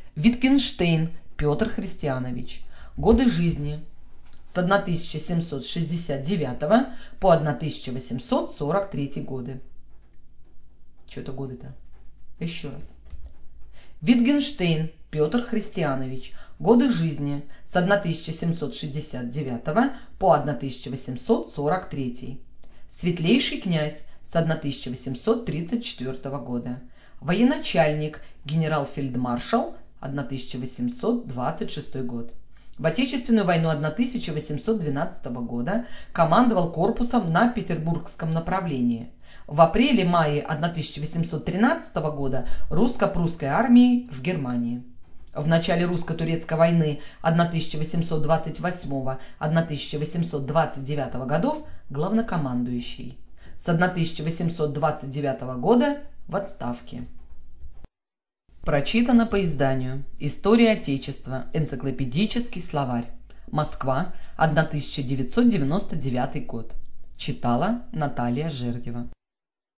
Wittgenstein Петр Христианович. Годы жизни с 1769 по 1843 годы. Что это годы-то? Еще раз. Wittgenstein Петр Христианович. Годы жизни с 1769 по 1843. Светлейший князь с 1834 года. Военачальник, генерал-фельдмаршал, 1826 год. В Отечественную войну 1812 года командовал корпусом на Петербургском направлении. В апреле-мае 1813 года русско-прусской армией в Германии. В начале русско-турецкой войны 1828-1829 годов главнокомандующий. С 1829 года в отставке. Прочитано по изданию «История Отечества. Энциклопедический словарь. Москва, 1999 год». Читала Наталья Жердева.